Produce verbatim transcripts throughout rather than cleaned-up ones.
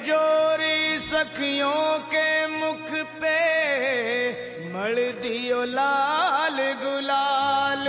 जोरी सखियों के मुख पे मल दियो लाल गुलाल।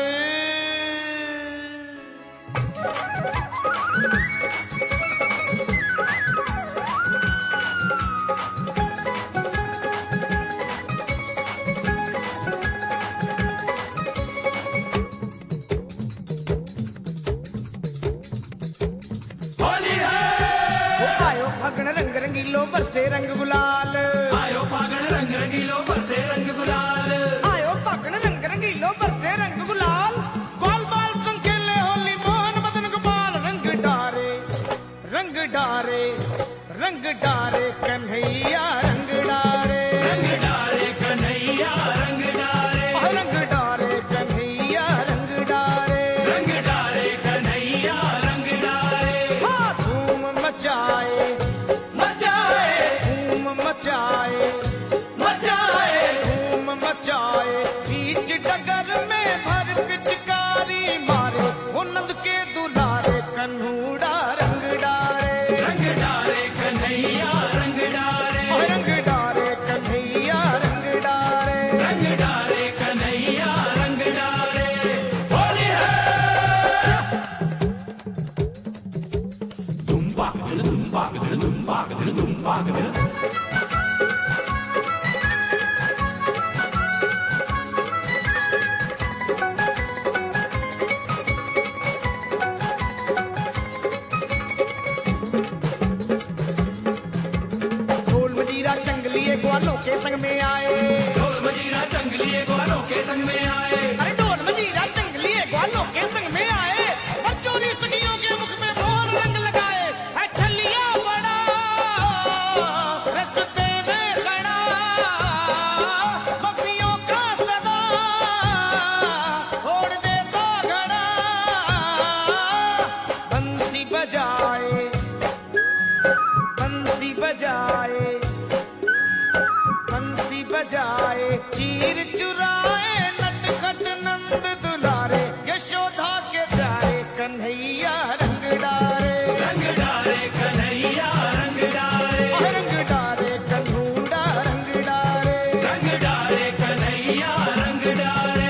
फागण रंग रंगीलो बरसे रंग गुलाल। आयो फागण रंग रंगीलो बरसे रंग गुलाल। आयो फागण रंग रंगीलो बरसे रंग गुलाल। बाल बाल संग खेले होली मोहन मदन गोपाल। रंग डारे रंग डारे रंग डारे कन्हैया रंग डारे। रंग डारे कन्हैया रंग डारे। रंग डारे कन्हैया रंग डारे। रंग डारे कन्हैया रंग डारे। हाँ धूम मचाए मचाए मचाए धूम मचाए। बीच डगर में भर पिचकारी मारे वो नंद के दुलारे कन्हूड़ा रंग डारे। रंग डारे कन्हैया रंग डारे। रंग डारे कन्हैया रंग डारे। रंग डारे कन्हैया रंग डारे। होली है दुम पाक दिल दुम पाक दिल दुम पाक दिल दुम पाक दिल। ग्वालों के संग में आए। ढोल मजीरा चंगलिए ग्वालों के संग में आए। अरे ढोल मजीरा चंगलिए ग्वालों के संग में आए। और चोरी सखियों के मुख में मोहन रंग लगाए। है छलिया बड़ा रस्ते में खड़ा पपियों का सदा छोड़ दे तो घड़ा। बंसी बजाए बंसी बजाए बंसी बजाए। चीर चुराए नटखट नंद दुलारे। यशोदा के प्यारे कन्हैया रंग डारे। रंग डारे कन्हैया रंग डारे। रंग डारे कन्हूड़ा रंग डारे। रंग डारे कन्हैया रंग डारे।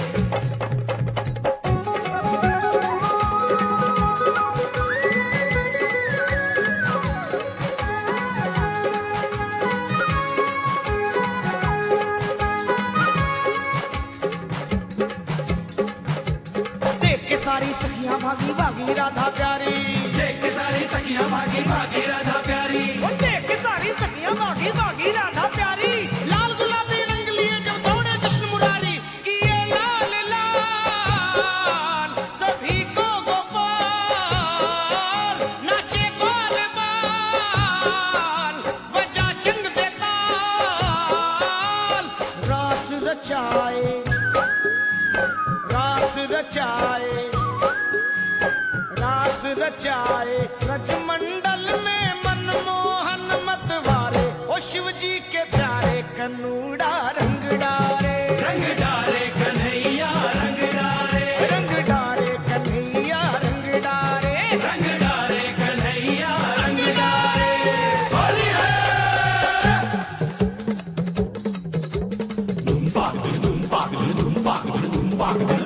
सारी सखियां भागी भागी राधा प्यारी। देख के सारी सखियां भागी भागी राधा प्यारी। देख के सारी सखियां भागी भागी राधा प्यारी। लाल गुलाबी रंग लिए जब दौड़े कृष्ण मुरारी। किए लाल लाल सभी को गोपाल। नाचे ग्वाल बाल बजा चंग दे ताल। रास रचाए रास रचाए रास रचाए। रजमंडल में मनमोहन मतवारे। ओ शिव जी के प्यारे कन्हूड़ा रंग डारे। रंग डारे कन्हैया रंग डारे। रंग डारे कन्हैया रंग डारे। रंग डारे कन्हैया रंग डारे। होली है दुम पाक दिल दुम पाक दिल दुम पाक दिल दुम पाक दिल।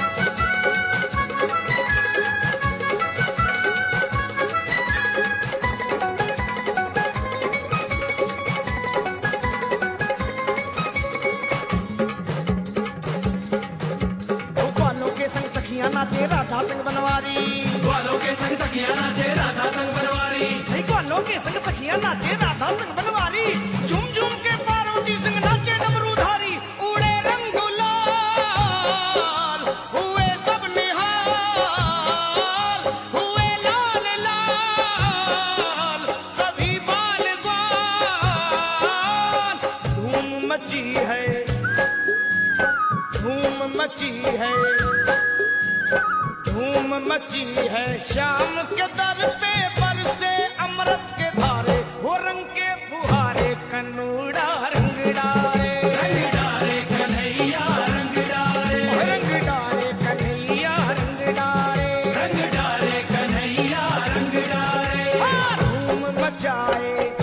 नाचे राधा संग बनवारी। ग्वालों के संग सखियां नाचे राधा संग बनवारी। ग्वालों के संग सखियां नाचे राधा संग बनवारी। झूम झूम के पार्वती संग नाचे डमरूधारी। उड़े रंग गुलाल हुए सब निहाल। हुए लाल लाल सभी बाल ग्वाल। धूम मची है धूम मची है धूम मची है। शाम के दर पे बरसे अमृत के धारे। वो रंग के फुहारे कन्हूड़ा रंग डारे। रंग डारे कन्हैया रंग डारे। रंग डारे कन्हैया रंग डारे। रंग डारे कन्हैया रंग डारे। धूम मची जाए।